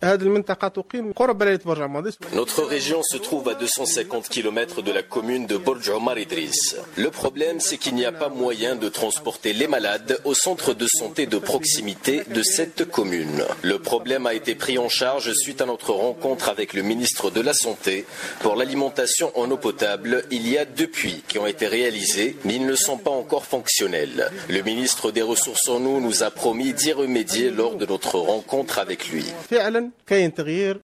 Notre région se trouve à 250 km de la commune de Borj Omar Idriss. Le problème, c'est qu'il n'y a pas moyen de transporter les malades au centre de santé de proximité de cette commune. Le problème a été pris en charge suite à notre rencontre avec le ministre de la Santé pour l'alimentation en eau potable. Il y a 2 puits qui ont été réalisés, mais ils ne sont pas encore fonctionnels. Le ministre des Ressources en eau nous a promis d'y remédier lors de notre rencontre avec lui.